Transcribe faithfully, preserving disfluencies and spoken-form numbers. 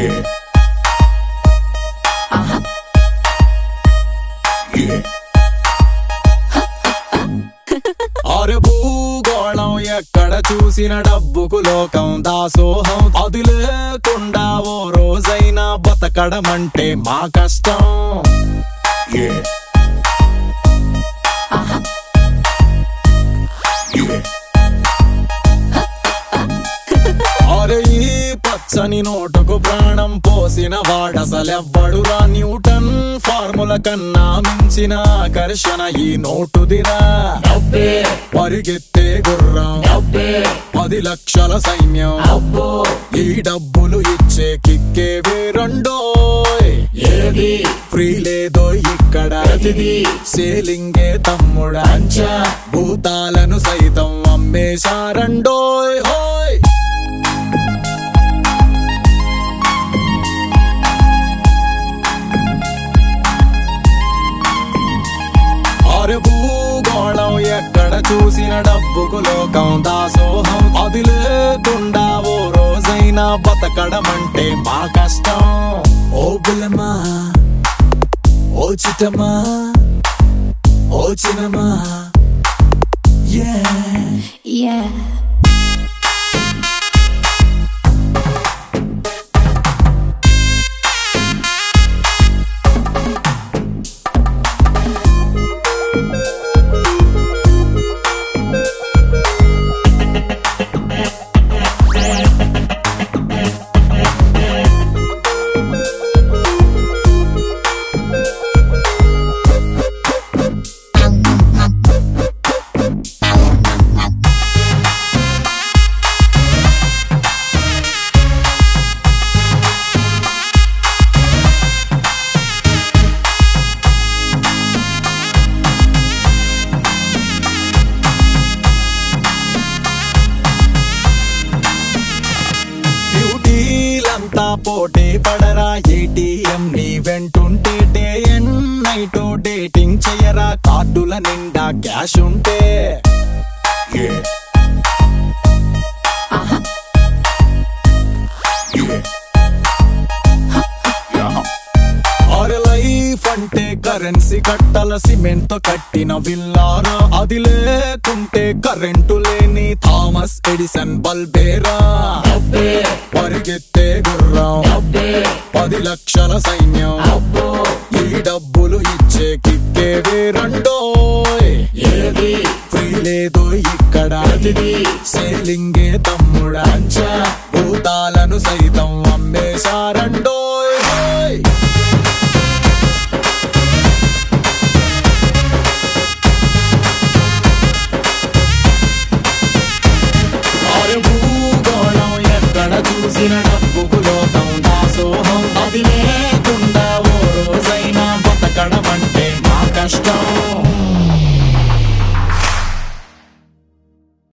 Yeah. Uh-huh. Yeah. అరే భూగోళం ఎక్కడ చూసిన డబ్బుకు లోకం దాసోహం అది లేకుండా ఓ రోజైనా బతకడమంటే మా కష్టం. Yeah. Uh-huh. Yeah. అరే ఈ పచ్చని నోటుకు ప్రాణం పోసిన వాడసలెవ్వడురా, న్యూటన్ ఫార్ముల కన్నా మించిన ఆకర్షణ ఈ నోటుదిరా. పరిగెత్తే గుర్రం, పది లక్షల సైన్యం, ఈ డబ్బులు ఇచ్చే కిక్కే వేరండోయ్. ఏది ఫ్రీ లేదో ఇక్కడ, సేలింగే తమ్ముడా, భూతాలను సైతం అమ్మేశారండోయ్. హోయ్ అరే భూగోళం ఎక్కడ చూసిన డబ్బుకు లోకం దాసోహం అది లేకుండా ఓ రోజైనా బతకడమంటే మా కష్టం. ఓ బుల్లమా, ఓ చిట్టమా, ఓ చిన్నమా. Yeah. Yeah. అంతా పోటీ పడరా, ఏటీఎం నీ వెంటుంటే డే అండ్ నైట్ డేటింగ్ చెయ్యరా, కార్డుల నిండా క్యాష్ ఉంటే. Yeah. Uh-huh. Yeah. అరే లైఫ్ అంటే కరెన్సీ కట్టల సిమెంట్ తో కట్టిన విల్లారా, అది లేకుంటే కరెంటు లేని థామస్ ఎడిసన్ బల్బేరా. పరిగెత్తే గుర్రం, పది లక్షల సైన్యం, ఈ డబ్బులు ఇచ్చే కిక్కే వేరండోయ్. ఏది ఫ్రీ లేదో ఇక్కడ, సేలింగే తమ్ముడా, భూతాలను సైతం అమ్మేశారండోయ్.